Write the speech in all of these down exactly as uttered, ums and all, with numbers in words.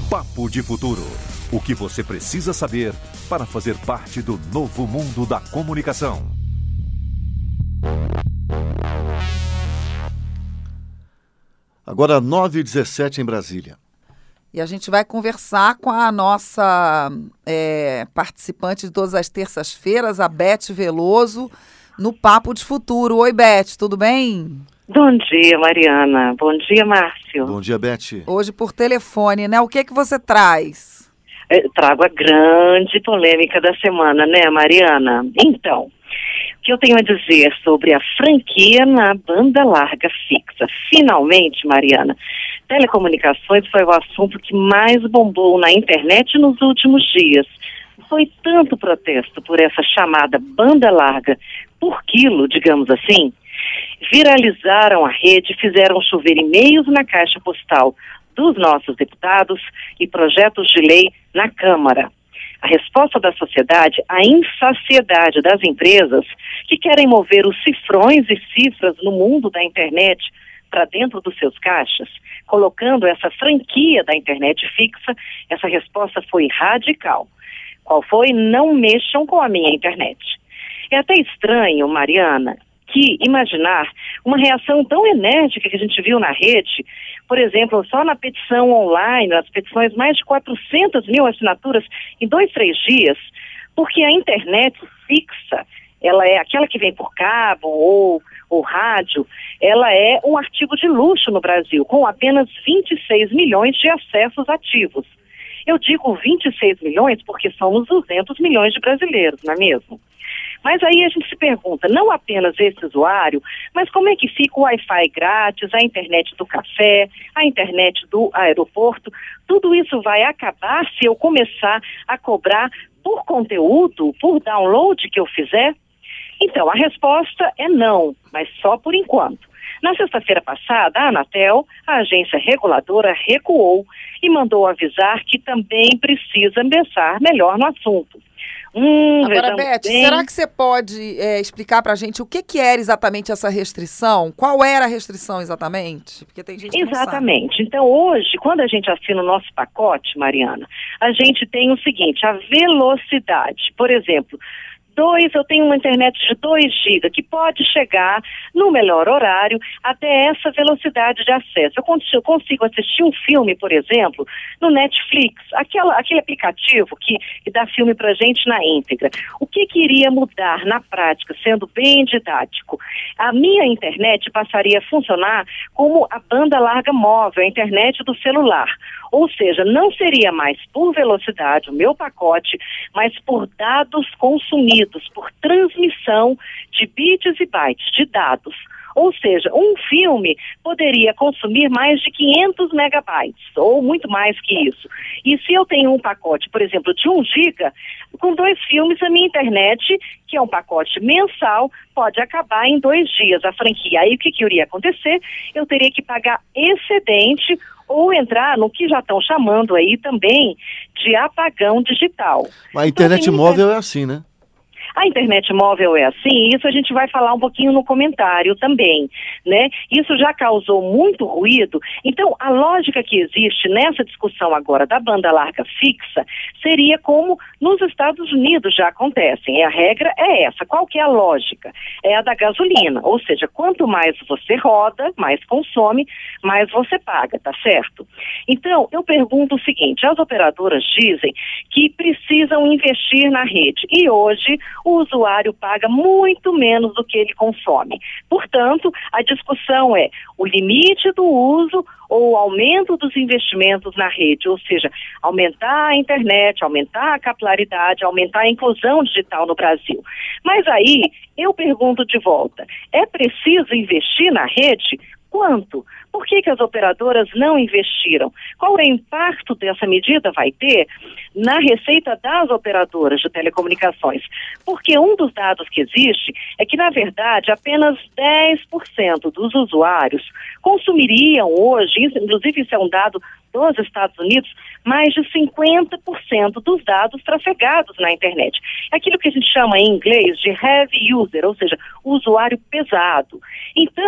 Papo de Futuro. O que você precisa saber para fazer parte do novo mundo da comunicação. Agora nove e dezessete em Brasília. E a gente vai conversar com a nossa é, participante de todas as terças-feiras, a Beth Veloso, no Papo de Futuro. Oi, Beth, tudo bem? Bom dia, Mariana. Bom dia, Márcio. Bom dia, Beth. Hoje por telefone, né? O que que você traz? Eu trago a grande polêmica da semana, né, Mariana? Então, o que eu tenho a dizer sobre a franquia na banda larga fixa? Finalmente, Mariana, telecomunicações foi o assunto que mais bombou na internet nos últimos dias. Foi tanto protesto por essa chamada banda larga por quilo, digamos assim, viralizaram a rede, fizeram chover e-mails na caixa postal dos nossos deputados e projetos de lei na Câmara. A resposta da sociedade à insaciedade das empresas que querem mover os cifrões e cifras no mundo da internet para dentro dos seus caixas, colocando essa franquia da internet fixa, essa resposta foi radical. Qual foi? Não mexam com a minha internet. É até estranho, Mariana, que imaginar uma reação tão enérgica que a gente viu na rede, por exemplo, só na petição online, nas petições, mais de quatrocentas mil assinaturas em dois, três dias, porque a internet fixa, ela é aquela que vem por cabo ou, ou rádio, ela é um artigo de luxo no Brasil, com apenas vinte e seis milhões de acessos ativos. Eu digo vinte e seis milhões porque somos duzentos milhões de brasileiros, não é mesmo? Mas aí a gente se pergunta, não apenas esse usuário, mas como é que fica o Wi-Fi grátis, a internet do café, a internet do aeroporto? Tudo isso vai acabar se eu começar a cobrar por conteúdo, por download que eu fizer? Então, a resposta é não, mas só por enquanto. Na sexta-feira passada, a Anatel, a agência reguladora, recuou e mandou avisar que também precisa pensar melhor no assunto. Hum, Agora, Beth, bem... será que você pode é, explicar pra gente o que, que era exatamente essa restrição? Qual era a restrição exatamente? Porque tem gente que Exatamente. não sabe. Então, hoje, quando a gente assina o nosso pacote, Mariana, a gente tem o seguinte, a velocidade. Por exemplo, dois, eu tenho uma internet de dois gigas, que pode chegar, no melhor horário, até essa velocidade de acesso. Eu consigo, eu consigo assistir um filme, por exemplo, no Netflix, aquela, aquele aplicativo que, que dá filme pra gente na íntegra. O que que iria mudar na prática, sendo bem didático? A minha internet passaria a funcionar como a banda larga móvel, a internet do celular. Ou seja, não seria mais por velocidade o meu pacote, mas por dados consumidos, por transmissão de bits e bytes de dados. Ou seja, um filme poderia consumir mais de quinhentos megabytes, ou muito mais que isso. E se eu tenho um pacote, por exemplo, de um giga, com dois filmes, a minha internet, que é um pacote mensal, pode acabar em dois dias a franquia. Aí o que, que iria acontecer? Eu teria que pagar excedente ou entrar no que já estão chamando aí também de apagão digital. A internet então, móvel inter... é assim, né? A internet móvel é assim, isso a gente vai falar um pouquinho no comentário também, né? Isso já causou muito ruído. Então, a lógica que existe nessa discussão agora da banda larga fixa seria como nos Estados Unidos já acontecem. A regra é essa. Qual que é a lógica? É a da gasolina. Ou seja, quanto mais você roda, mais consome, mais você paga, tá certo? Então, eu pergunto o seguinte, as operadoras dizem que precisam investir na rede e hoje o usuário paga muito menos do que ele consome. Portanto, a discussão é o limite do uso ou o aumento dos investimentos na rede, ou seja, aumentar a internet, aumentar a capilaridade, aumentar a inclusão digital no Brasil. Mas aí, eu pergunto de volta, é preciso investir na rede? Quanto? Por que que as operadoras não investiram? Qual é o impacto dessa medida vai ter na receita das operadoras de telecomunicações? Porque um dos dados que existe é que, na verdade, apenas dez por cento dos usuários consumiriam hoje, isso, inclusive isso é um dado dos Estados Unidos, mais de cinquenta por cento dos dados trafegados na internet. É aquilo que a gente chama em inglês de heavy user, ou seja, usuário pesado. Então,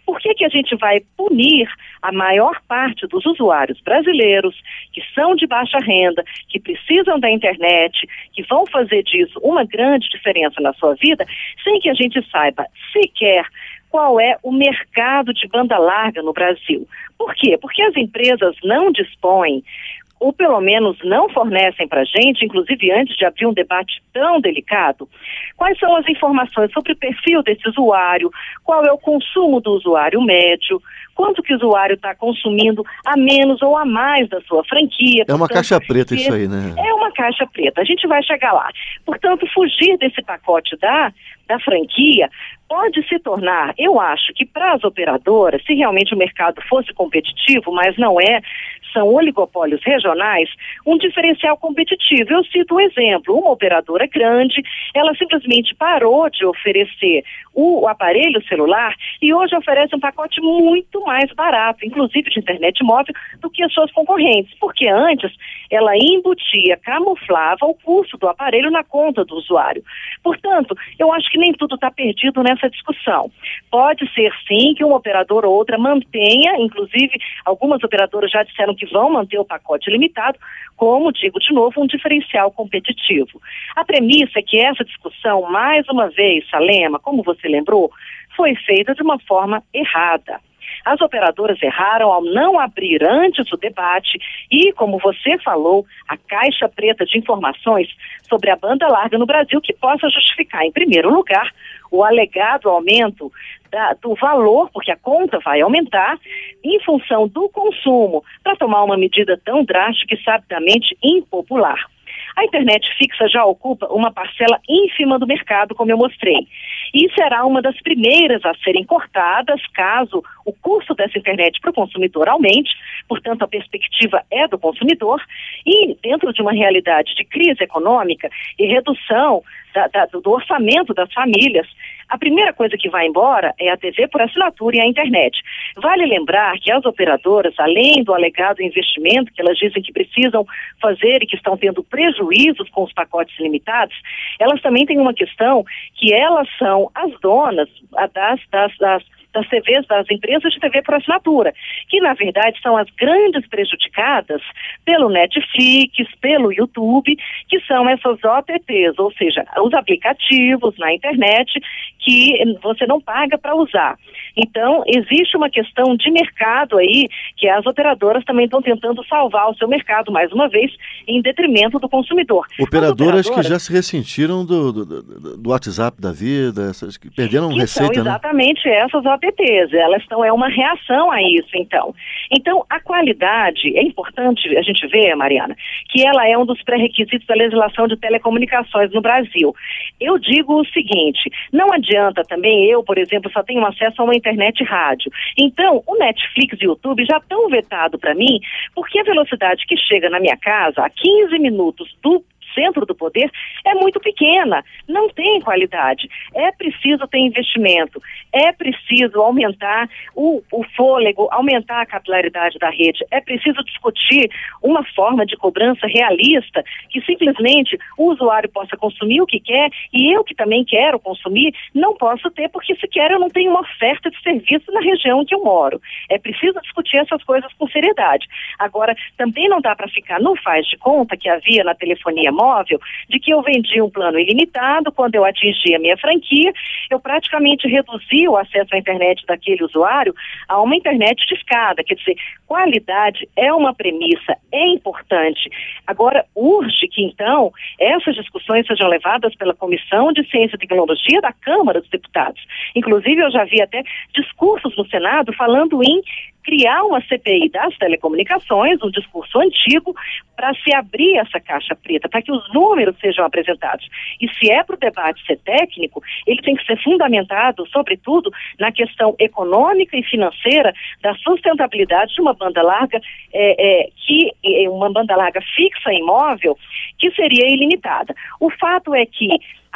Por que que a gente vai punir a maior parte dos usuários brasileiros que são de baixa renda, que precisam da internet, que vão fazer disso uma grande diferença na sua vida, sem que a gente saiba sequer qual é o mercado de banda larga no Brasil? Por quê? Porque as empresas não dispõem, ou pelo menos não fornecem para a gente, inclusive antes de abrir um debate tão delicado, quais são as informações sobre o perfil desse usuário, qual é o consumo do usuário médio, quanto que o usuário está consumindo a menos ou a mais da sua franquia. É uma Portanto, caixa preta isso aí, né? É uma caixa preta, a gente vai chegar lá. Portanto, fugir desse pacote da, da franquia pode se tornar, eu acho que para as operadoras, se realmente o mercado fosse competitivo, mas não é, são oligopólios regionais, um diferencial competitivo. Eu cito um exemplo, uma operadora grande, ela simplesmente parou de oferecer o, o aparelho celular e hoje oferece um pacote muito mais barato, inclusive de internet móvel, do que as suas concorrentes, porque antes ela embutia, camuflava o custo do aparelho na conta do usuário. Portanto, eu acho que nem tudo está perdido nessa discussão. Pode ser sim que uma operadora ou outra mantenha, inclusive algumas operadoras já disseram que vão manter o pacote limitado, como, digo de novo, um diferencial competitivo. A premissa é que essa discussão, mais uma vez, Salema, como você lembrou, foi feita de uma forma errada. As operadoras erraram ao não abrir antes o debate e, como você falou, a caixa preta de informações sobre a banda larga no Brasil que possa justificar, em primeiro lugar, o alegado aumento da, do valor, porque a conta vai aumentar, em função do consumo, para tomar uma medida tão drástica e sabidamente impopular. A internet fixa já ocupa uma parcela ínfima do mercado, como eu mostrei, e será uma das primeiras a serem cortadas caso o custo dessa internet para o consumidor aumente, portanto a perspectiva é do consumidor, e dentro de uma realidade de crise econômica e redução da, da, do orçamento das famílias, a primeira coisa que vai embora é a T V por assinatura e a internet. Vale lembrar que as operadoras, além do alegado investimento que elas dizem que precisam fazer e que estão tendo prejuízos com os pacotes limitados, elas também têm uma questão que elas são as donas das, das, das das T Vs, das empresas de T V por assinatura, que na verdade são as grandes prejudicadas pelo Netflix, pelo YouTube, que são essas O T Ts, ou seja, os aplicativos na internet que você não paga para usar. Então, existe uma questão de mercado aí, que as operadoras também estão tentando salvar o seu mercado, mais uma vez, em detrimento do consumidor. Operadoras, operadoras que já se ressentiram do, do, do WhatsApp da vida, essas que perderam que receita, são exatamente, né? Essas O T Ts, elas estão, é uma reação a isso, então. Então, a qualidade, é importante a gente ver, Mariana, que ela é um dos pré-requisitos da legislação de telecomunicações no Brasil. Eu digo o seguinte, não adianta também eu, por exemplo, só tenho acesso a uma internet rádio. Então, o Netflix e o YouTube já estão vetados para mim, porque a velocidade que chega na minha casa a quinze minutos do centro do poder é muito pequena, não tem qualidade. É preciso ter investimento, é preciso aumentar o, o fôlego, aumentar a capilaridade da rede, é preciso discutir uma forma de cobrança realista que simplesmente o usuário possa consumir o que quer e eu que também quero consumir, não posso ter porque sequer eu não tenho uma oferta de serviço na região em que eu moro. É preciso discutir essas coisas com seriedade. Agora, também não dá para ficar no faz de conta que havia na telefonia móvel, de que eu vendi um plano ilimitado, quando eu atingi a minha franquia, eu praticamente reduzi o acesso à internet daquele usuário a uma internet de escada. Quer dizer, qualidade é uma premissa, é importante. Agora, urge que, então, essas discussões sejam levadas pela Comissão de Ciência e Tecnologia da Câmara dos Deputados. Inclusive, eu já vi até discursos no Senado falando em criar uma C P I das telecomunicações, um discurso antigo, para se abrir essa caixa preta, para que os números sejam apresentados. E se é para o debate ser técnico, ele tem que ser fundamentado, sobretudo, na questão econômica e financeira da sustentabilidade de uma banda larga, é, é, que é uma banda larga fixa e móvel, que seria ilimitada. O fato é que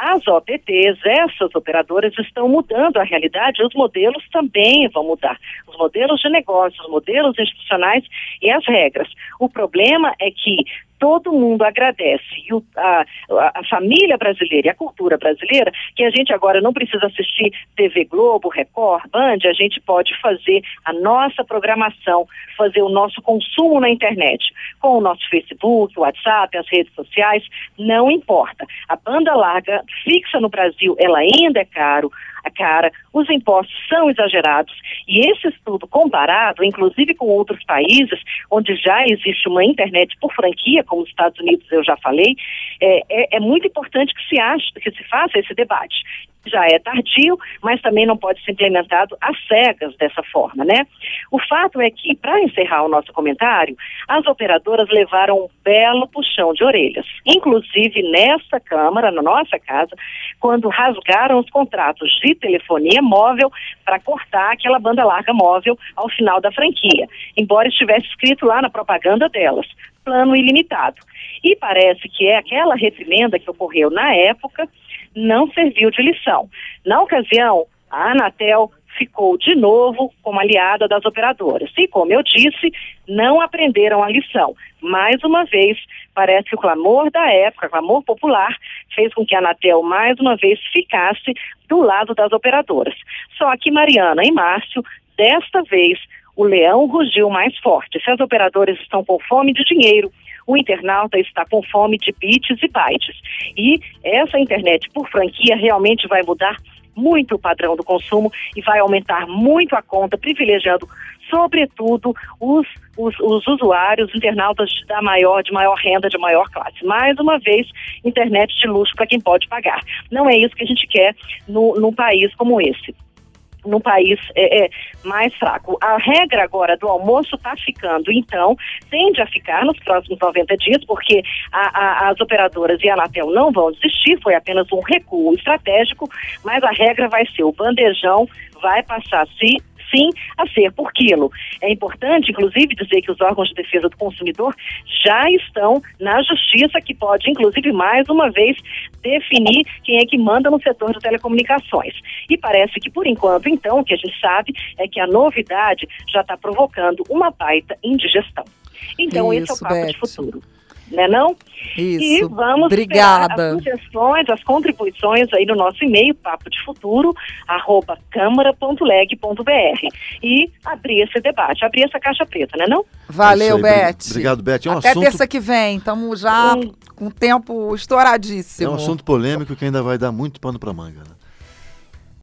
As O P Ts, essas operadoras estão mudando a realidade, os modelos também vão mudar. Os modelos de negócio, os modelos institucionais e as regras. O problema é que todo mundo agradece, e o, a, a família brasileira e a cultura brasileira, que a gente agora não precisa assistir T V Globo, Record, Band, a gente pode fazer a nossa programação, fazer o nosso consumo na internet, com o nosso Facebook, o WhatsApp, as redes sociais, não importa. A banda larga fixa no Brasil, ela ainda é caro, a cara, os impostos são exagerados, e esse estudo comparado, inclusive com outros países, onde já existe uma internet por franquia, como os Estados Unidos eu já falei, é, é, é muito importante que se, ache, que se faça esse debate. Já é tardio, mas também não pode ser implementado às cegas dessa forma, né? O fato é que, para encerrar o nosso comentário, as operadoras levaram um belo puxão de orelhas, inclusive nesta Câmara, na nossa casa, quando rasgaram os contratos de telefonia móvel para cortar aquela banda larga móvel ao final da franquia, embora estivesse escrito lá na propaganda delas, plano ilimitado. E parece que é aquela reprimenda que ocorreu na época não serviu de lição. Na ocasião, a Anatel ficou de novo como aliada das operadoras. E, como eu disse, não aprenderam a lição. Mais uma vez, parece que o clamor da época, o clamor popular, fez com que a Anatel, mais uma vez, ficasse do lado das operadoras. Só que, Mariana e Márcio, desta vez, o leão rugiu mais forte. Se as operadoras estão com fome de dinheiro, o internauta está com fome de bits e bytes. E essa internet por franquia realmente vai mudar muito o padrão do consumo e vai aumentar muito a conta, privilegiando, sobretudo, os, os, os usuários, internautas da maior, de maior renda, de maior classe. Mais uma vez, internet de luxo para quem pode pagar. Não é isso que a gente quer no, num país como esse. Num país é, é, mais fraco. A regra agora do almoço está ficando, então, tende a ficar nos próximos noventa dias, porque a, a, as operadoras e a Anatel não vão desistir, foi apenas um recuo estratégico, mas a regra vai ser o bandejão vai passar a se sim a ser por quilo. É importante, inclusive, dizer que os órgãos de defesa do consumidor já estão na justiça, que pode, inclusive, mais uma vez, definir quem é que manda no setor de telecomunicações. E parece que, por enquanto, então, o que a gente sabe é que a novidade já está provocando uma baita indigestão. Então, Isso, esse é o papo Beth. de futuro. Né não? Isso, e vamos obrigada. as sugestões, as contribuições aí no nosso e-mail, papo de futuro, arroba câmara ponto leg ponto br, e abrir esse debate, abrir essa caixa preta, né não? Valeu, É isso aí, Beth. Obrigado, Beth. É um Até assunto, terça que vem, estamos já Um- com o tempo é estouradíssimo. um assunto polêmico que ainda vai dar muito pano para manga, né?